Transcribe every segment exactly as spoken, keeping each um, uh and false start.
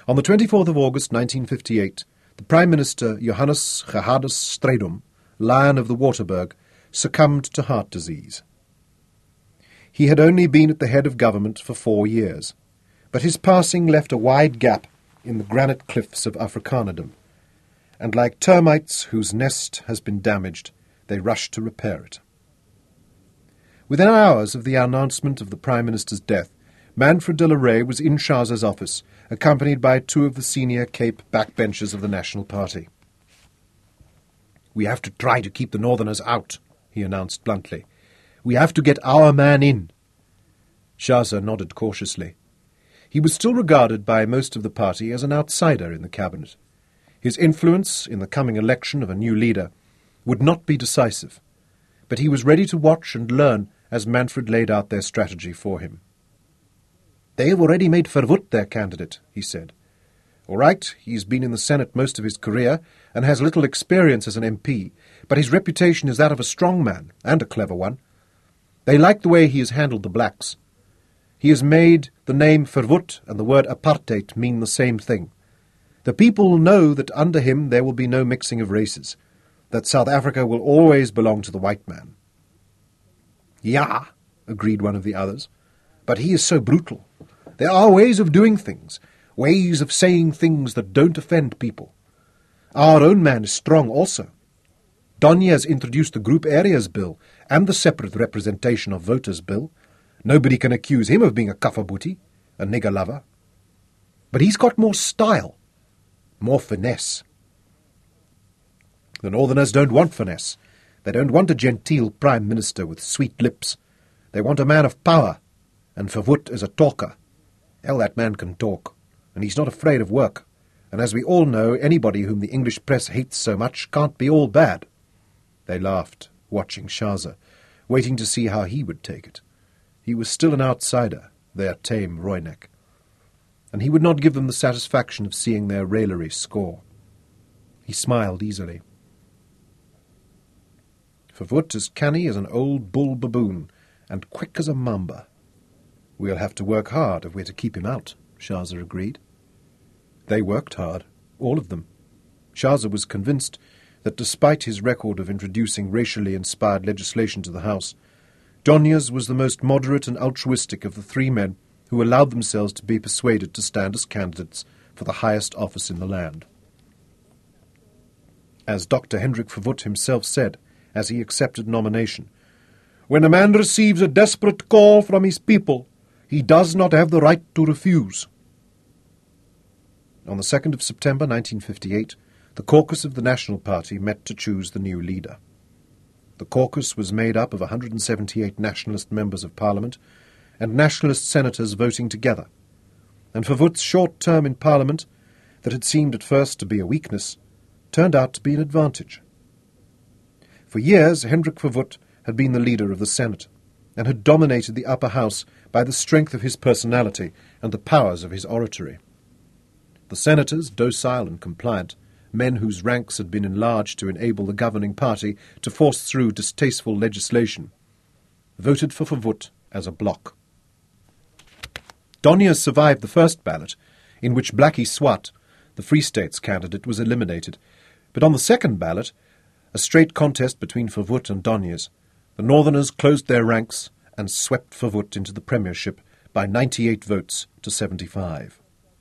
On the twenty-fourth of August nineteen fifty-eight, the Prime Minister Johannes Gerhardus Strydom, Lion of the Waterberg, succumbed to heart disease. He had only been at the head of government for four years, but his passing left a wide gap in the granite cliffs of Afrikanerdom, and like termites whose nest has been damaged, they rushed to repair it. Within hours of the announcement of the Prime Minister's death, Manfred de la Rey was in Schaza's office, accompanied by two of the senior Cape backbenchers of the National Party. "We have to try to keep the Northerners out," he announced bluntly. "We have to get our man in." Schaza nodded cautiously. He was still regarded by most of the party as an outsider in the cabinet. His influence in the coming election of a new leader would not be decisive, but he was ready to watch and learn as Manfred laid out their strategy for him. "They have already made Verwoerd their candidate," he said. "All right, he's been in the Senate most of his career and has little experience as an M P, but his reputation is that of a strong man, and a clever one. They like the way he has handled the blacks. He has made the name Verwoerd and the word apartheid mean the same thing. The people know that under him there will be no mixing of races, that South Africa will always belong to the white man." "Yeah," agreed one of the others, "but he is so brutal. There are ways of doing things, ways of saying things that don't offend people. Our own man is strong also. Donnie has introduced the Group Areas Bill and the Separate Representation of Voters Bill. Nobody can accuse him of being a kaffabuti, a nigger lover. But he's got more style, more finesse. The Northerners don't want finesse. They don't want a genteel Prime Minister with sweet lips. They want a man of power, and Verwoerd is a talker. Hell, that man can talk, and he's not afraid of work. And as we all know, anybody whom the English press hates so much can't be all bad." They laughed, watching Schaza, waiting to see how he would take it. He was still an outsider, their tame Roynek, and he would not give them the satisfaction of seeing their raillery score. He smiled easily. "Verwoerd is canny as an old bull baboon, and quick as a mamba. We'll have to work hard if we're to keep him out," Schaza agreed. They worked hard, all of them. Schaza was convinced that despite his record of introducing racially inspired legislation to the House, Doniers was the most moderate and altruistic of the three men who allowed themselves to be persuaded to stand as candidates for the highest office in the land. As Doctor Hendrik Verwoerd himself said, as he accepted nomination, "When a man receives a desperate call from his people, he does not have the right to refuse." On the second of September nineteen fifty-eight, the caucus of the National Party met to choose the new leader. The caucus was made up of one hundred seventy-eight nationalist members of Parliament and nationalist senators voting together, and Verwoerd's short term in Parliament, that had seemed at first to be a weakness, turned out to be an advantage. For years, Hendrik Verwoerd had been the leader of the Senate, and had dominated the upper house by the strength of his personality and the powers of his oratory. The senators, docile and compliant, men whose ranks had been enlarged to enable the governing party to force through distasteful legislation, voted for Verwoerd as a bloc. Doniers survived the first ballot, in which Blackie Swart, the Free States candidate, was eliminated, but on the second ballot, a straight contest between Verwoerd and Doniers, the Northerners closed their ranks and swept Verwoerd into the premiership by ninety-eight votes to seventy-five.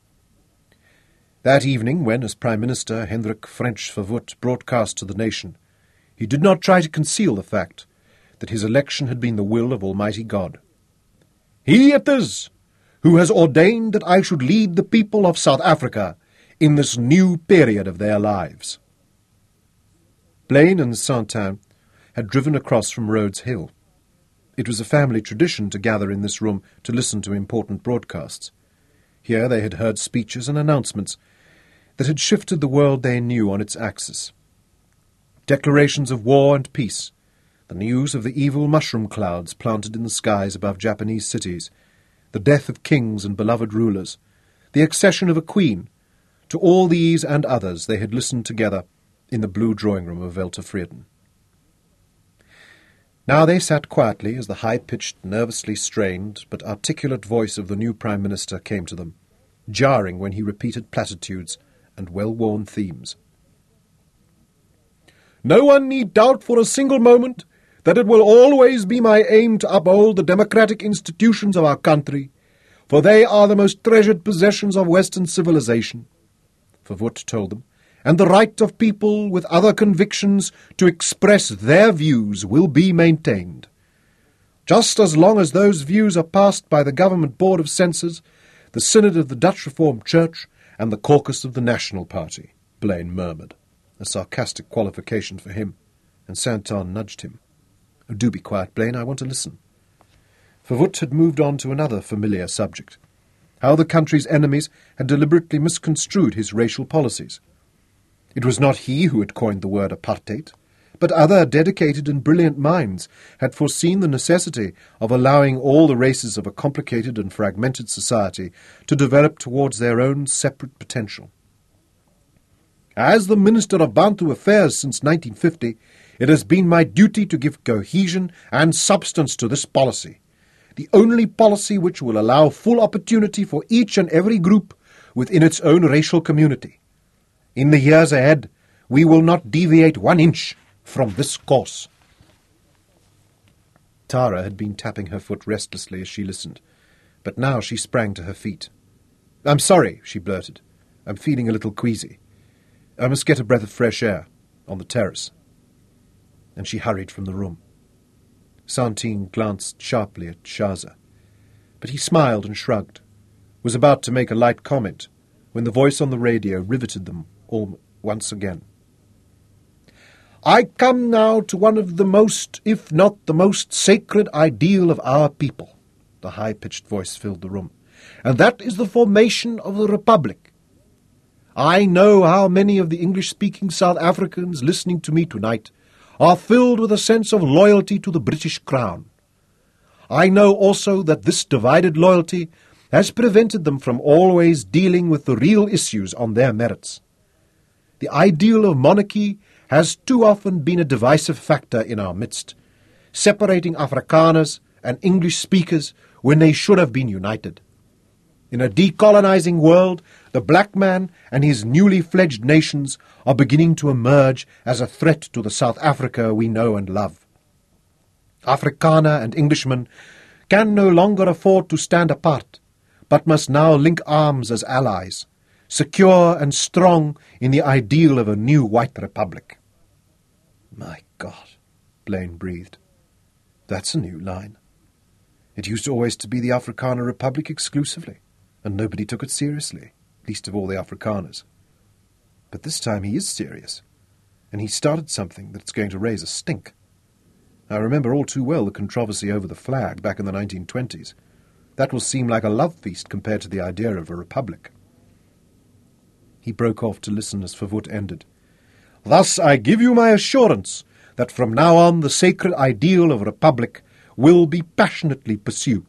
That evening, when, as Prime Minister, Hendrik French Verwoerd broadcast to the nation, he did not try to conceal the fact that his election had been the will of Almighty God. "He it is who has ordained that I should lead the people of South Africa in this new period of their lives." Blaine and Santin had driven across from Rhodes Hill. It was a family tradition to gather in this room to listen to important broadcasts. Here they had heard speeches and announcements that had shifted the world they knew on its axis. Declarations of war and peace, the news of the evil mushroom clouds planted in the skies above Japanese cities, the death of kings and beloved rulers, the accession of a queen. To all these and others they had listened together in the blue drawing-room of Walter Vreden. Now they sat quietly as the high-pitched, nervously strained, but articulate voice of the new Prime Minister came to them, jarring when he repeated platitudes and well-worn themes. No one need doubt for a single moment that it will always be my aim to uphold the democratic institutions of our country, for they are the most treasured possessions of Western civilization, Verwoerd told them, and the right of people with other convictions to express their views will be maintained. Just as long as those views are passed by the Government Board of Censors, the Synod of the Dutch Reformed Church, and the caucus of the National Party, Blaine murmured, a sarcastic qualification for him, and Saint-Anne nudged him. Oh, do be quiet, Blaine, I want to listen. Verwoerd had moved on to another familiar subject, how the country's enemies had deliberately misconstrued his racial policies. It was not he who had coined the word apartheid, but other dedicated and brilliant minds had foreseen the necessity of allowing all the races of a complicated and fragmented society to develop towards their own separate potential. As the Minister of Bantu Affairs since nineteen fifty, it has been my duty to give cohesion and substance to this policy, the only policy which will allow full opportunity for each and every group within its own racial community. In the years ahead, we will not deviate one inch from this course. Tara had been tapping her foot restlessly as she listened, but now she sprang to her feet. "I'm sorry," she blurted. "I'm feeling a little queasy. I must get a breath of fresh air on the terrace." And she hurried from the room. Santine glanced sharply at Shaza, but he smiled and shrugged, was about to make a light comment, when the voice on the radio riveted them all once again. "I come now to one of the most, if not the most sacred ideal of our people," the high-pitched voice filled the room, "and that is the formation of the Republic. I know how many of the English-speaking South Africans listening to me tonight are filled with a sense of loyalty to the British Crown. I know also that this divided loyalty has prevented them from always dealing with the real issues on their merits. The ideal of monarchy has too often been a divisive factor in our midst, separating Afrikaners and English speakers when they should have been united. In a decolonizing world, the black man and his newly fledged nations are beginning to emerge as a threat to the South Africa we know and love. Afrikaner and Englishman can no longer afford to stand apart, but must now link arms as allies, secure and strong in the ideal of a new white republic." "My God," Blaine breathed. "That's a new line. It used always to be the Afrikaner Republic exclusively, and nobody took it seriously, least of all the Afrikaners. But this time he is serious, and he started something that's going to raise a stink. I remember all too well the controversy over the flag back in the nineteen twenties. That will seem like a love feast compared to the idea of a republic." He broke off to listen as Verwoerd ended. "Thus I give you my assurance that from now on the sacred ideal of a republic will be passionately pursued."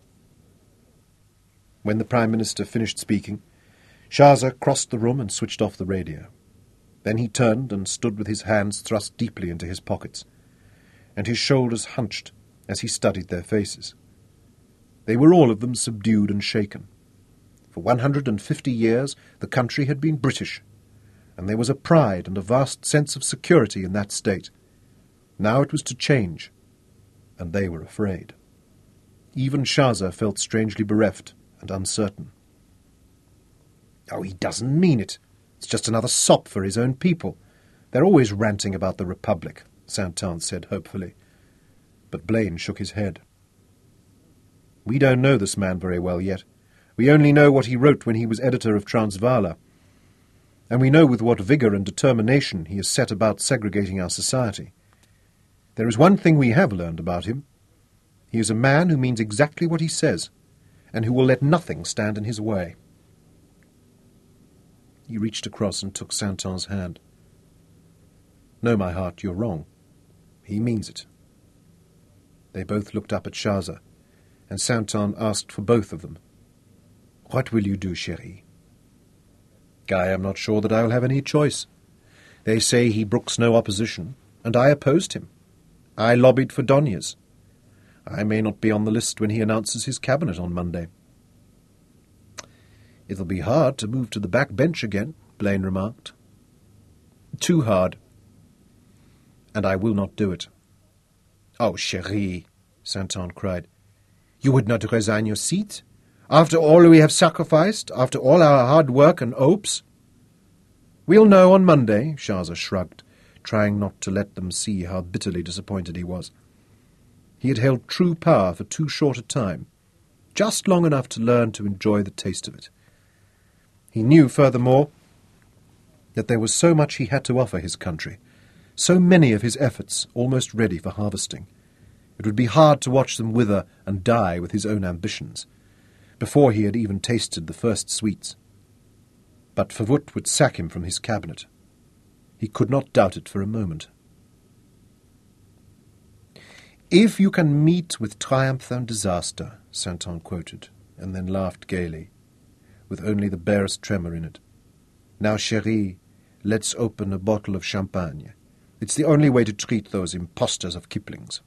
When the Prime Minister finished speaking, Shaza crossed the room and switched off the radio. Then he turned and stood with his hands thrust deeply into his pockets, and his shoulders hunched as he studied their faces. They were all of them subdued and shaken. For one hundred and fifty years the country had been British, and there was a pride and a vast sense of security in that state. Now it was to change, and they were afraid. Even Shaza felt strangely bereft and uncertain. "Oh, he doesn't mean it. It's just another sop for his own people. They're always ranting about the Republic," Saint-Anne said hopefully. But Blaine shook his head. "We don't know this man very well yet. We only know what he wrote when he was editor of Transvala. And we know with what vigour and determination he has set about segregating our society. There is one thing we have learned about him. He is a man who means exactly what he says, and who will let nothing stand in his way." He reached across and took Saint-Anne's hand. "No, my heart, you're wrong. He means it." They both looked up at Shaza, and Saint-Anne asked for both of them, "What will you do, chérie?" "I am not sure that I will have any choice. They say he brooks no opposition, and I opposed him. I lobbied for Doniers. I may not be on the list when he announces his cabinet on Monday." "It'll be hard to move to the back bench again," Blaine remarked. "Too hard. And I will not do it." "Oh, chérie," Saint-Anne cried. "You would not resign your seat? After all we have sacrificed, after all our hard work and hopes?" "We'll know on Monday," Schaza shrugged, trying not to let them see how bitterly disappointed he was. He had held true power for too short a time, just long enough to learn to enjoy the taste of it. He knew, furthermore, that there was so much he had to offer his country, so many of his efforts almost ready for harvesting. It would be hard to watch them wither and die with his own ambitions, before he had even tasted the first sweets. But Verwoerd would sack him from his cabinet. He could not doubt it for a moment. "If you can meet with triumph and disaster," Saint-Anne quoted, and then laughed gaily, with only the barest tremor in it. "Now, chérie, let's open a bottle of champagne. It's the only way to treat those impostors of Kipling's."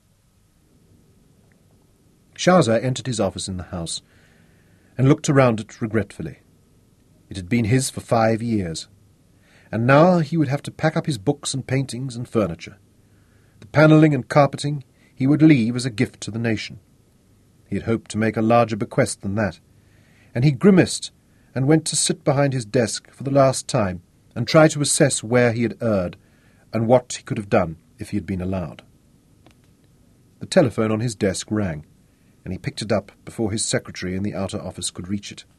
Schaza entered his office in the house and looked around it regretfully. It had been his for five years, and now he would have to pack up his books and paintings and furniture. The panelling and carpeting he would leave as a gift to the nation. He had hoped to make a larger bequest than that, and he grimaced and went to sit behind his desk for the last time and try to assess where he had erred and what he could have done if he had been allowed. The telephone on his desk rang, and he picked it up before his secretary in the outer office could reach it.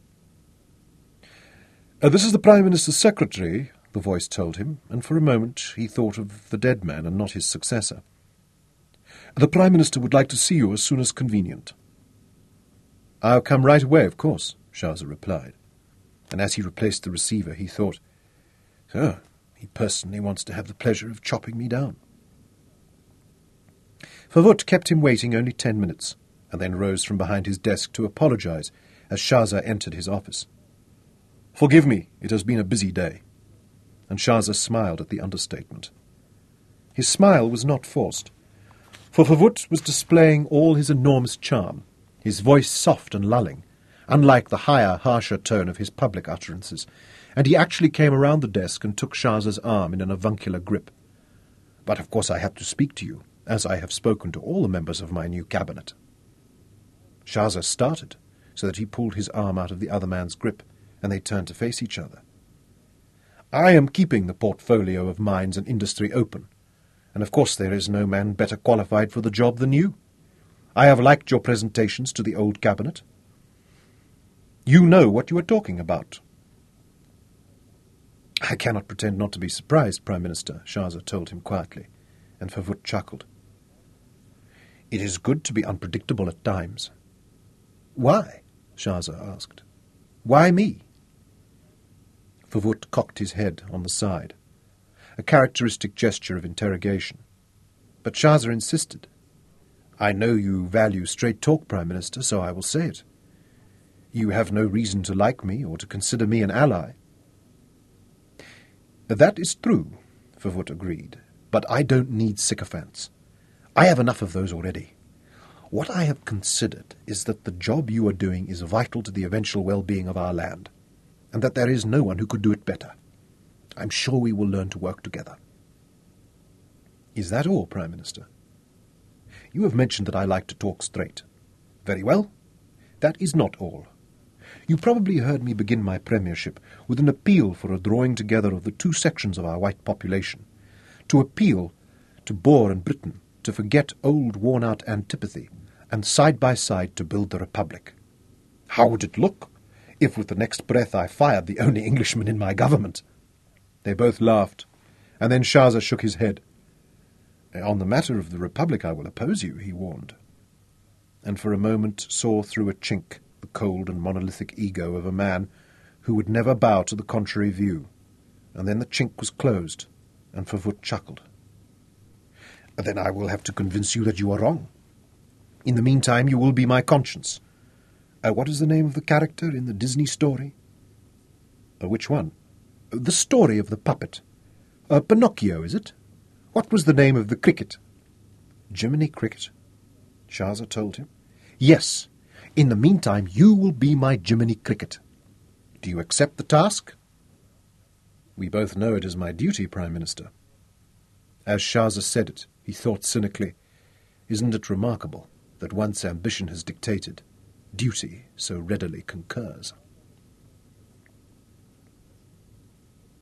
Uh, "This is the Prime Minister's secretary," the voice told him, and for a moment he thought of the dead man and not his successor. "The Prime Minister would like to see you as soon as convenient." "I'll come right away, of course," Schaza replied, and as he replaced the receiver he thought, "Oh, he personally wants to have the pleasure of chopping me down." Verwoerd kept him waiting only ten minutes, and then rose from behind his desk to apologize as Schaza entered his office. "Forgive me, it has been a busy day." And Schaza smiled at the understatement. His smile was not forced, for Verwoerd was displaying all his enormous charm, his voice soft and lulling, unlike the higher, harsher tone of his public utterances, and he actually came around the desk and took Schaza's arm in an avuncular grip. "But of course I have to speak to you, as I have spoken to all the members of my new cabinet." Schaza started, so that he pulled his arm out of the other man's grip, and they turned to face each other. "I am keeping the portfolio of mines and industry open, and of course there is no man better qualified for the job than you. I have liked your presentations to the old cabinet. You know what you are talking about." "I cannot pretend not to be surprised, Prime Minister," Schaza told him quietly, and Verwoerd chuckled. "It is good to be unpredictable at times." "Why?" Schaza asked. "Why me?" Verwoerd cocked his head on the side, a characteristic gesture of interrogation. But Schaza insisted. "I know you value straight talk, Prime Minister, so I will say it. You have no reason to like me or to consider me an ally." "That is true," Verwoerd agreed, "but I don't need sycophants. I have enough of those already. What I have considered is that the job you are doing is vital to the eventual well-being of our land, and that there is no one who could do it better. I'm sure we will learn to work together." "Is that all, Prime Minister?" "You have mentioned that I like to talk straight. Very well. That is not all. You probably heard me begin my premiership with an appeal for a drawing together of the two sections of our white population, to appeal to Boer and Britain to forget old worn-out antipathy, and side by side to build the Republic. How would it look if with the next breath I fired the only Englishman in my government?" They both laughed, and then Schaza shook his head. "On the matter of the Republic I will oppose you," he warned, and for a moment saw through a chink the cold and monolithic ego of a man who would never bow to the contrary view, and then the chink was closed, and Verwoerd chuckled. "Then I will have to convince you that you are wrong. In the meantime you will be my conscience. Uh, what is the name of the character in the Disney story?" Uh, "which one?" "The story of the puppet. Uh, Pinocchio, is it? What was the name of the cricket?" "Jiminy Cricket," Schaza told him. "Yes. In the meantime you will be my Jiminy Cricket, Do you accept the task?" "We both know it is my duty, Prime Minister." As Shaza said it, he thought cynically, "Isn't it remarkable that once ambition has dictated, duty so readily concurs?"